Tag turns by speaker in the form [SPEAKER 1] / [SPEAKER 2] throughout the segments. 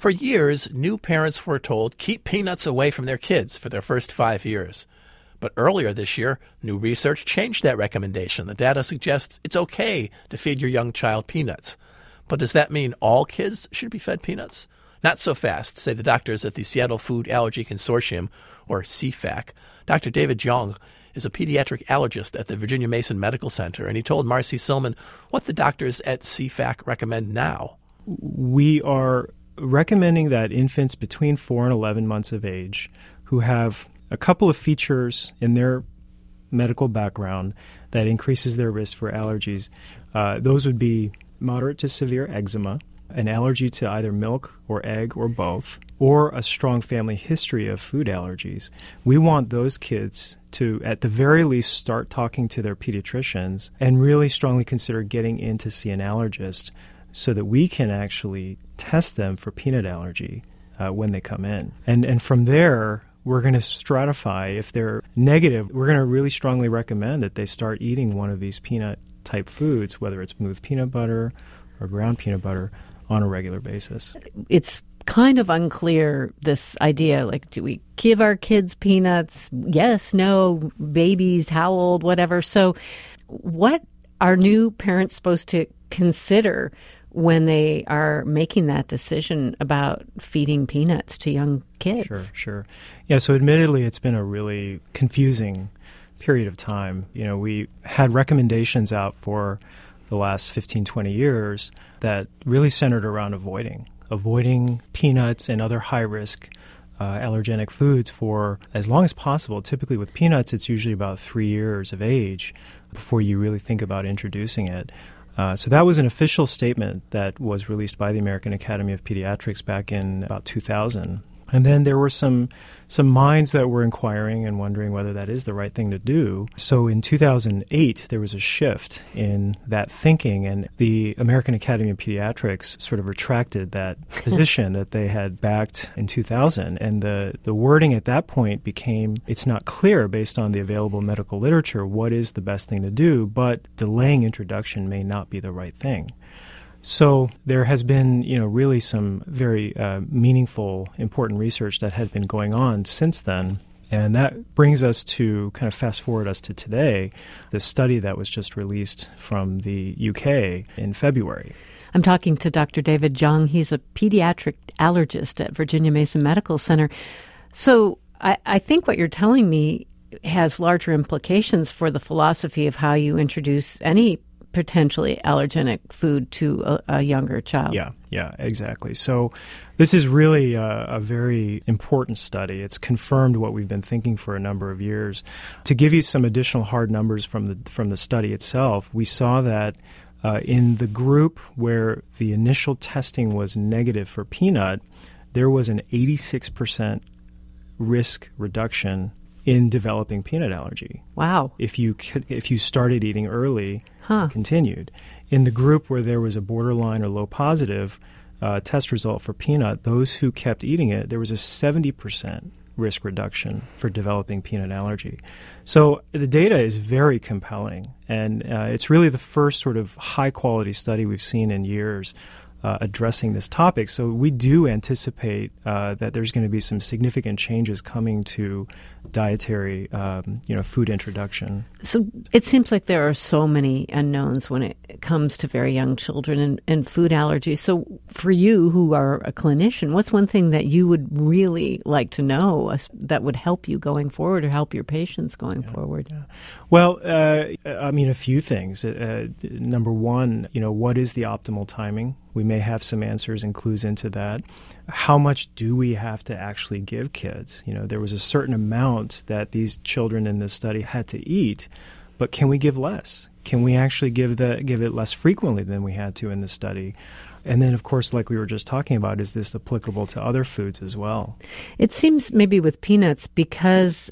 [SPEAKER 1] For years, new parents were told keep peanuts away from their kids for their first 5 years. But earlier this year, new research changed that recommendation. The data suggests it's okay to feed your young child peanuts. But does that mean all kids should be fed peanuts? Not so fast, say the doctors at the Seattle Food Allergy Consortium, or CFAC. Dr. David Jong is a pediatric allergist at the Virginia Mason Medical Center, and he told Marcy Silman what the doctors at CFAC recommend now.
[SPEAKER 2] We are recommending that infants between 4 and 11 months of age who have a couple of features in their medical background that increases their risk for allergies. Those would be moderate to severe eczema, an allergy to either milk or egg or both, or a strong family history of food allergies. We want those kids to, at the very least, start talking to their pediatricians and really strongly consider getting in to see an allergist so that we can actually test them for peanut allergy when they come in. And from there, we're going to stratify. If they're negative, we're going to really strongly recommend that they start eating one of these peanut-type foods, whether it's smooth peanut butter or ground peanut butter, on a regular basis.
[SPEAKER 3] It's kind of unclear, this idea, like, do we give our kids peanuts? Yes, no, babies, how old, whatever. So what are new parents supposed to consider when they are making that decision about feeding peanuts to young kids?
[SPEAKER 2] Sure. Yeah, so admittedly, it's been a really confusing period of time. You know, we had recommendations out for the last 15, 20 years that really centered around avoiding peanuts and other high-risk allergenic foods for as long as possible. Typically with peanuts, it's usually about 3 years of age before you really think about introducing it. So that was an official statement that was released by the American Academy of Pediatrics back in about 2000. And then there were some minds that were inquiring and wondering whether that is the right thing to do. So in 2008, there was a shift in that thinking, and the American Academy of Pediatrics sort of retracted that position that they had backed in 2000. And the wording at that point became, it's not clear based on the available medical literature what is the best thing to do, but delaying introduction may not be the right thing. So there has been, really some very meaningful, important research that has been going on since then. And that brings us to kind of fast forward us to today, the study that was just released from the UK in February.
[SPEAKER 3] I'm talking to Dr. David Jong. He's a pediatric allergist at Virginia Mason Medical Center. So I think what you're telling me has larger implications for the philosophy of how you introduce any potentially allergenic food to a younger child.
[SPEAKER 2] Yeah, exactly. So this is really a very important study. It's confirmed what we've been thinking for a number of years. To give you some additional hard numbers from the study itself, we saw that in the group where the initial testing was negative for peanut, there was an 86% risk reduction in developing peanut allergy.
[SPEAKER 3] Wow.
[SPEAKER 2] If you started eating early, continued. In the group where there was a borderline or low positive test result for peanut, those who kept eating it, there was a 70% risk reduction for developing peanut allergy. So the data is very compelling, and it's really the first sort of high-quality study we've seen in years addressing this topic. So we do anticipate that there's going to be some significant changes coming to dietary, food introduction.
[SPEAKER 3] So it seems like there are so many unknowns when it comes to very young children and food allergies. So for you, who are a clinician, what's one thing that you would really like to know that would help you going forward or help your patients going forward?
[SPEAKER 2] Yeah. Well, a few things. Number one, what is the optimal timing? We may have some answers and clues into that. How much do we have to actually give kids? There was a certain amount that these children in this study had to eat, but can we give less? Can we actually give it less frequently than we had to in the study? And then, of course, like we were just talking about, is this applicable to other foods as well?
[SPEAKER 3] It seems maybe with peanuts, because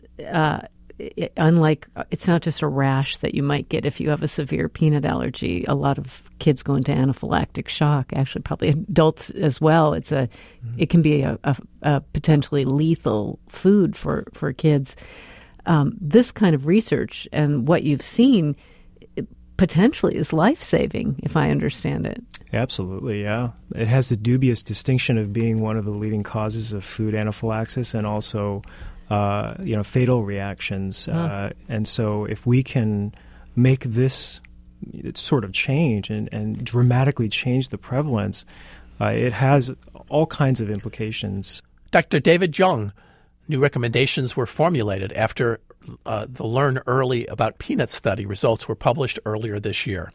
[SPEAKER 3] unlike, it's not just a rash that you might get if you have a severe peanut allergy. A lot of kids go into anaphylactic shock, actually probably adults as well. It can be a potentially lethal food for kids. This kind of research and what you've seen potentially is life-saving, if I understand it.
[SPEAKER 2] Absolutely, yeah. It has the dubious distinction of being one of the leading causes of food anaphylaxis and also, fatal reactions. And so if we can make this sort of change and dramatically change the prevalence, it has all kinds of implications.
[SPEAKER 1] Dr. David Jung, new recommendations were formulated after the Learn Early About Peanuts study results were published earlier this year.